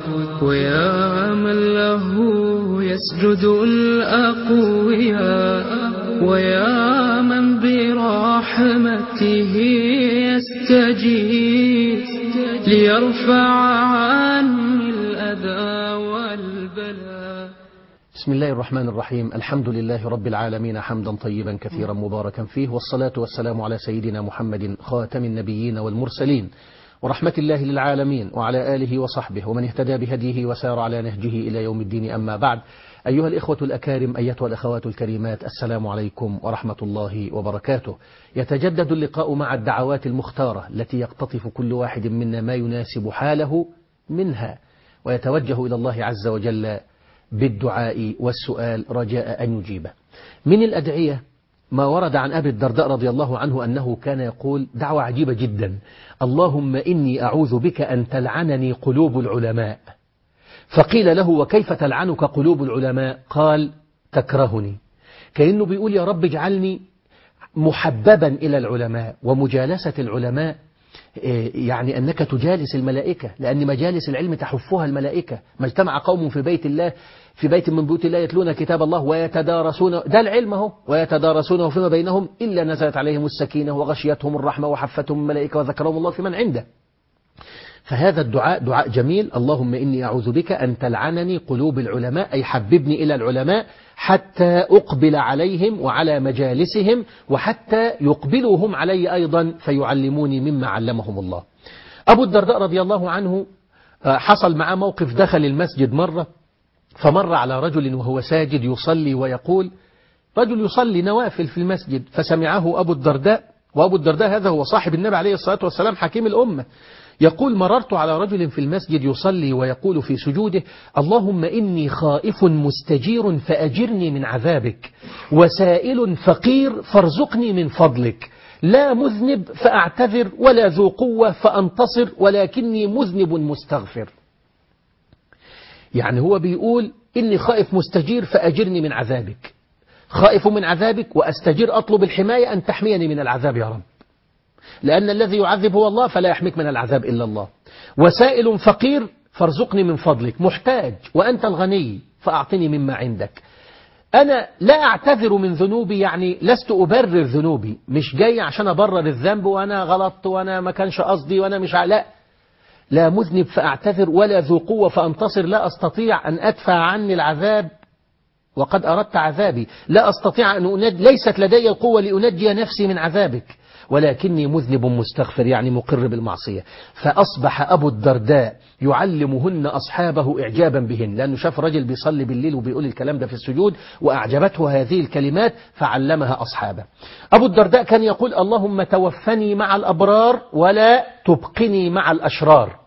ويا من له يسجد الأقوياء ويا من برحمته يستجيب ليرفع عني الأذى والبلاء. بسم الله الرحمن الرحيم. الحمد لله رب العالمين حمدا طيبا كثيرا مباركا فيه، والصلاة والسلام على سيدنا محمد خاتم النبيين والمرسلين ورحمة الله للعالمين وعلى آله وصحبه ومن اهتدى بهديه وسار على نهجه إلى يوم الدين. أما بعد، أيها الإخوة الأكارم، أيتها الأخوات الكريمات، السلام عليكم ورحمة الله وبركاته. يتجدد اللقاء مع الدعوات المختارة التي يقتطف كل واحد منا ما يناسب حاله منها ويتوجه إلى الله عز وجل بالدعاء والسؤال رجاء أن يجيبه. من الأدعية ما ورد عن أبي الدرداء رضي الله عنه أنه كان يقول دعوة عجيبة جدا: اللهم إني أعوذ بك أن تلعنني قلوب العلماء. فقيل له: وكيف تلعنك قلوب العلماء؟ قال: تكرهني. كأنه بيقول يا رب اجعلني محببا إلى العلماء، ومجالسة العلماء يعني أنك تجالس الملائكة، لأن مجالس العلم تحفها الملائكة. ما اجتمع قوم في بيت الله، في بيت من بيوت الله، يتلون كتاب الله ويتدارسون، ده العلم اهو، ويتدارسونه فيما بينهم إلا نزلت عليهم السكينة وغشيتهم الرحمة وحفتهم الملائكة وذكرهم الله في من عنده. فهذا الدعاء دعاء جميل: اللهم إني أعوذ بك أن تلعنني قلوب العلماء، أي حببني إلى العلماء حتى أقبل عليهم وعلى مجالسهم، وحتى يقبلوا هم علي أيضا فيعلموني مما علمهم الله. أبو الدرداء رضي الله عنه حصل معه موقف، دخل المسجد مرة فمر على رجل وهو ساجد يصلي ويقول، رجل يصلي نوافل في المسجد، فسمعه أبو الدرداء، وأبو الدرداء هذا هو صاحب النبي عليه الصلاة والسلام حكيم الأمة، يقول: مررت على رجل في المسجد يصلي ويقول في سجوده: اللهم إني خائف مستجير فأجرني من عذابك، وسائل فقير فارزقني من فضلك، لا مذنب فأعتذر ولا ذو قوة فأنتصر، ولكني مذنب مستغفر. يعني هو بيقول إني خائف مستجير فأجرني من عذابك، خائف من عذابك وأستجير، أطلب الحماية أن تحميني من العذاب يا رب، لأن الذي يعذب هو الله فلا يحميك من العذاب إلا الله. وسائل فقير فارزقني من فضلك، محتاج وأنت الغني فأعطني مما عندك. أنا لا أعتذر من ذنوبي، يعني لست أبرر ذنوبي، مش جاي عشان أبرر الذنب وأنا غلطت وأنا ما كانش قصدي وأنا مش لا مذنب فأعتذر ولا ذو قوة فأنتصر، لا أستطيع أن أدفع عني العذاب وقد أردت عذابي، لا أستطيع أن ليست لدي القوة لأنجي نفسي من عذابك، ولكني مذنب مستغفر، يعني مقر بالمعصية. فأصبح أبو الدرداء يعلمهن أصحابه إعجابا بهن، لأنه شاف رجل بيصلي بالليل وبيقول الكلام ده في السجود وأعجبته هذه الكلمات فعلمها أصحابه. أبو الدرداء كان يقول: اللهم توفني مع الأبرار ولا تبقني مع الأشرار.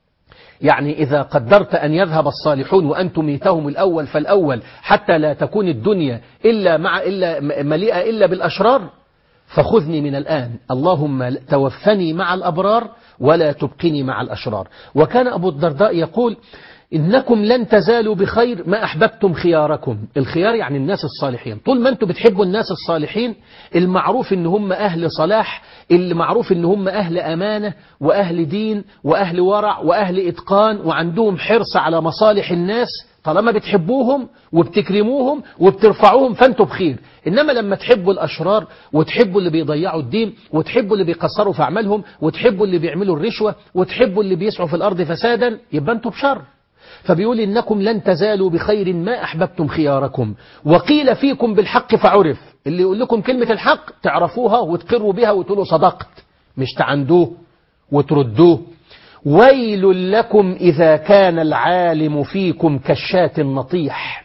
يعني إذا قدرت أن يذهب الصالحون وأن تميتهم الأول فالأول، حتى لا تكون الدنيا إلا مليئة إلا بالأشرار، فخذني من الآن، اللهم توفني مع الأبرار ولا تبقني مع الأشرار. وكان أبو الدرداء يقول: إنكم لن تزالوا بخير ما أحببتم خياركم. الخيار يعني الناس الصالحين، طول ما أنتم بتحبوا الناس الصالحين المعروف إن هم أهل صلاح، اللي معروف إن هم أهل أمانة وأهل دين وأهل ورع وأهل إتقان وعندهم حرص على مصالح الناس، طالما بتحبوهم وبتكرموهم وبترفعوهم فأنتم بخير. إنما لما تحبوا الأشرار وتحبوا اللي بيضيعوا الدين وتحبوا اللي بيقصروا في أعمالهم وتحبوا اللي بيعملوا الرشوة وتحبوا اللي بيسعوا في الأرض فسادا، يبقى أنتم بشر. فبيقول: إنكم لن تزالوا بخير ما أحببتم خياركم، وقيل فيكم بالحق فعرف. اللي يقول لكم كلمة الحق تعرفوها وتقروا بها وتقولوا صدقت، مش تعندوه وتردوه. ويل لكم إذا كان العالم فيكم كالشاة النطيح.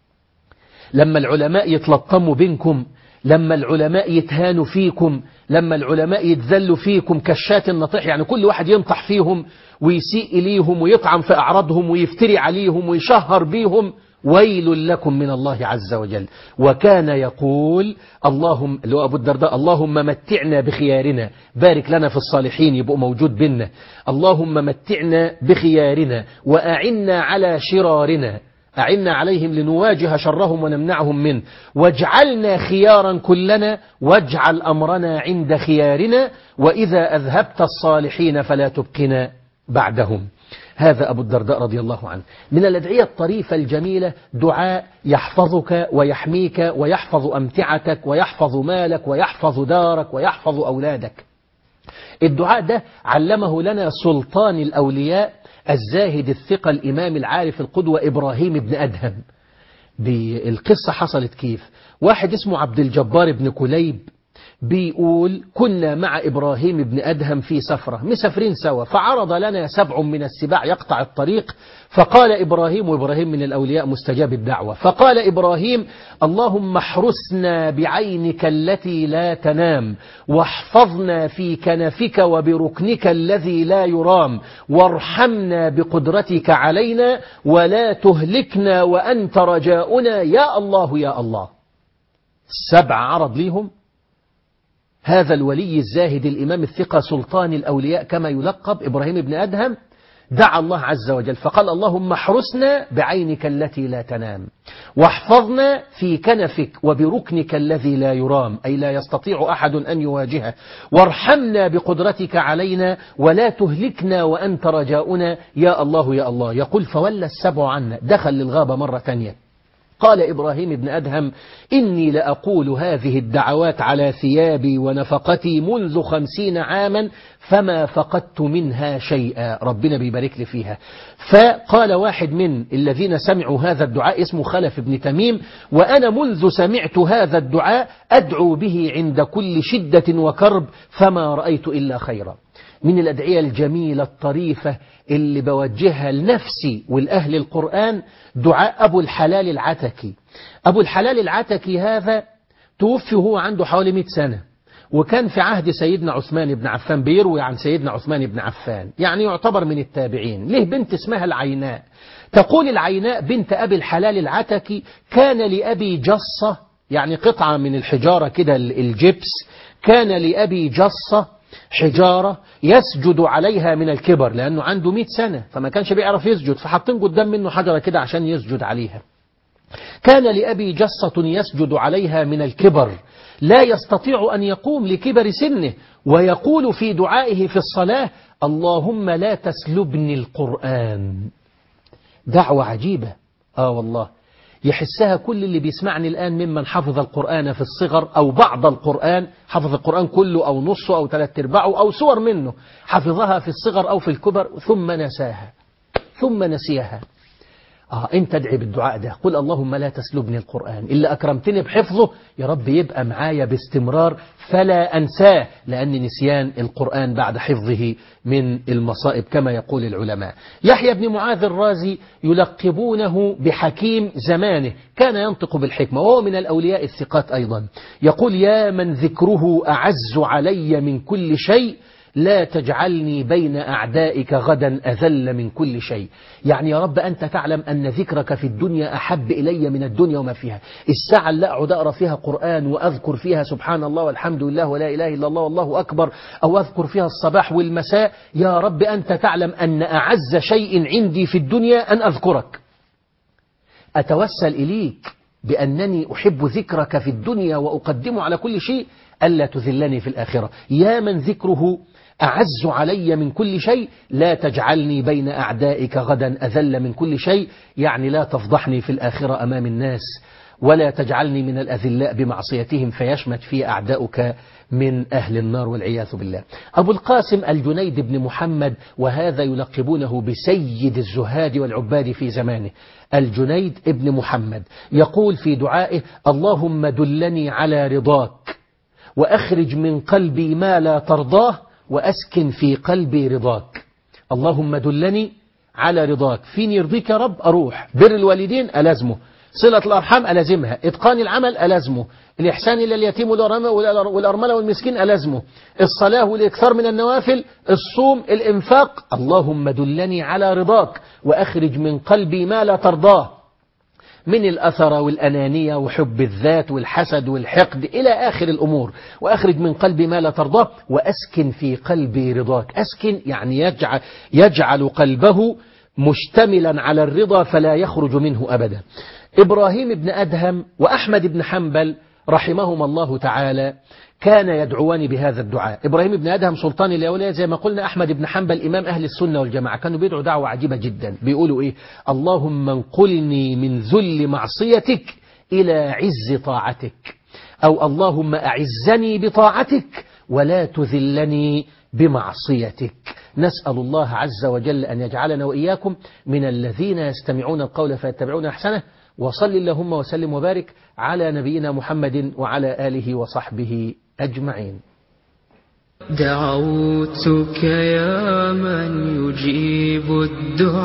لما العلماء يتلطموا بينكم، لما العلماء يتهانوا فيكم، لما العلماء يتذلوا فيكم كالشاة النطيح، يعني كل واحد ينطح فيهم ويسيء إليهم ويطعن في أعراضهم ويفتري عليهم ويشهر بيهم، ويل لكم من الله عز وجل. وكان يقول اللهم، اللي هو أبو الدرداء: اللهم متعنا بخيارنا، بارك لنا في الصالحين يبقوا موجود بينا، اللهم متعنا بخيارنا وأعنا على شرارنا، أعنا عليهم لنواجه شرهم ونمنعهم منه، واجعلنا خيارا كلنا، واجعل أمرنا عند خيارنا، وإذا أذهبت الصالحين فلا تبقنا بعدهم. هذا أبو الدرداء رضي الله عنه. من الأدعية الطريفة الجميلة دعاء يحفظك ويحميك ويحفظ أمتعتك ويحفظ مالك ويحفظ دارك ويحفظ أولادك. الدعاء ده علمه لنا سلطان الأولياء الزاهد الثقة الإمام العارف القدوة إبراهيم بن أدهم. القصة حصلت كيف؟ واحد اسمه عبد الجبار بن كليب بيقول كنا مع إبراهيم بن أدهم في سفرة، مسافرين سوا، فعرض لنا 7 من السباع يقطع الطريق، فقال إبراهيم، وإبراهيم من الأولياء مستجاب الدعوة، فقال إبراهيم: اللهم احرسنا بعينك التي لا تنام، واحفظنا في كنفك وبركنك الذي لا يرام، وارحمنا بقدرتك علينا ولا تهلكنا وأنت رجاؤنا يا الله يا الله. 7 عرض ليهم هذا الولي الزاهد الإمام الثقة سلطان الأولياء كما يلقب إبراهيم بن أدهم، دعا الله عز وجل فقال: اللهم احرسنا بعينك التي لا تنام، واحفظنا في كنفك وبركنك الذي لا يرام، أي لا يستطيع أحد أن يواجهه، وارحمنا بقدرتك علينا ولا تهلكنا وأنت رجاؤنا يا الله يا الله. يقول فولى 7 عنا، دخل للغابة مرة ثانية. قال إبراهيم بن أدهم: إني لأقول هذه الدعوات على ثيابي ونفقتي منذ 50 عاما فما فقدت منها شيئا، ربنا بيبارك لي فيها. فقال واحد من الذين سمعوا هذا الدعاء اسمه خلف بن تميم: وأنا منذ سمعت هذا الدعاء أدعو به عند كل شدة وكرب فما رأيت إلا خيرا. من الأدعية الجميلة الطريفة اللي بوجهها لنفسي والأهل القرآن دعاء أبو الحلال العتكي. أبو الحلال العتكي هذا توفي وهو عنده حوالي 100 سنة، وكان في عهد سيدنا عثمان بن عفان، بيروي عن سيدنا عثمان بن عفان، يعني يعتبر من التابعين. له بنت اسمها العيناء. تقول العيناء بنت أبي الحلال العتكي: كان لأبي جصة، يعني قطعة من الحجارة كده الجبس، كان لأبي جصة حجارة يسجد عليها من الكبر، لأنه عنده 100 سنة فما كانش بيعرف يسجد، فحطين قدام منه حجرة كده عشان يسجد عليها. كان لأبي جصة يسجد عليها من الكبر، لا يستطيع أن يقوم لكبر سنه، ويقول في دعائه في الصلاة: اللهم لا تسلبني القرآن. دعوة عجيبة، والله يحسها كل اللي بيسمعني الآن ممن حفظ القرآن في الصغر أو بعض القرآن، حفظ القرآن كله أو نصه أو 3/4 أو سور منه، حفظها في الصغر أو في الكبر ثم نساها ثم نسيها. أنت ادعي بالدعاء ده، قل اللهم لا تسلبني القرآن، إلا أكرمتني بحفظه يا رب يبقى معايا باستمرار فلا أنساه، لأن نسيان القرآن بعد حفظه من المصائب كما يقول العلماء. يحيى بن معاذ الرازي يلقبونه بحكيم زمانه، كان ينطق بالحكمة وهو من الأولياء الثقات أيضا. يقول: يا من ذكره أعز علي من كل شيء، لا تجعلني بين أعدائك غدا أذل من كل شيء. يعني يا رب أنت تعلم أن ذكرك في الدنيا أحب إلي من الدنيا وما فيها. الساعة اللي أقعد أقرأ فيها قرآن وأذكر فيها سبحان الله والحمد لله ولا إله إلا الله والله أكبر، أو أذكر فيها الصباح والمساء، يا رب أنت تعلم أن أعز شيء عندي في الدنيا أن أذكرك. أتوسل إليك بأنني أحب ذكرك في الدنيا وأقدمه على كل شيء، ألا تذلني في الآخرة. يا من ذكره أعز علي من كل شيء، لا تجعلني بين أعدائك غدا أذل من كل شيء، يعني لا تفضحني في الآخرة أمام الناس، ولا تجعلني من الأذلاء بمعصيتهم فيشمت في أعداؤك من أهل النار والعياذ بالله. أبو القاسم الجنيد بن محمد، وهذا يلقبونه بسيد الزهاد والعباد في زمانه، الجنيد ابن محمد، يقول في دعائه: اللهم دلني على رضاك وأخرج من قلبي ما لا ترضاه وأسكن في قلبي رضاك. اللهم دلني على رضاك، فين يرضيك يا رب أروح، بر الوالدين ألازمه، صلة الأرحام ألازمها، إتقان العمل ألازمه، الإحسان إلى اليتيم والأرملة والمسكين ألازمه، الصلاة والإكثار من النوافل، الصوم، الإنفاق. اللهم دلني على رضاك وأخرج من قلبي ما لا ترضاه من الأثر والأنانية وحب الذات والحسد والحقد إلى آخر الأمور، وأخرج من قلبي ما لا ترضاه وأسكن في قلبي رضاك. أسكن يعني يجعل قلبه مشتملا على الرضا فلا يخرج منه أبدا. إبراهيم بن أدهم وأحمد بن حنبل رحمهم الله تعالى كان يدعوان بهذا الدعاء. إبراهيم بن أدهم سلطان الأولياء، زي ما قلنا أحمد بن حنبل إمام أهل السنة والجماعة، كانوا بيدعوا دعوة عجيبة جدا. بيقولوا إيه؟ اللهم انقلني من ذل معصيتك إلى عز طاعتك، أو اللهم أعزني بطاعتك ولا تذلني بمعصيتك. نسأل الله عز وجل أن يجعلنا وإياكم من الذين يستمعون القول فيتبعون أحسنه. وصل اللهم وسلم وبارك على نبينا محمد وعلى آله وصحبه أجمعين. دعوتك يا من يجيب الدعاء.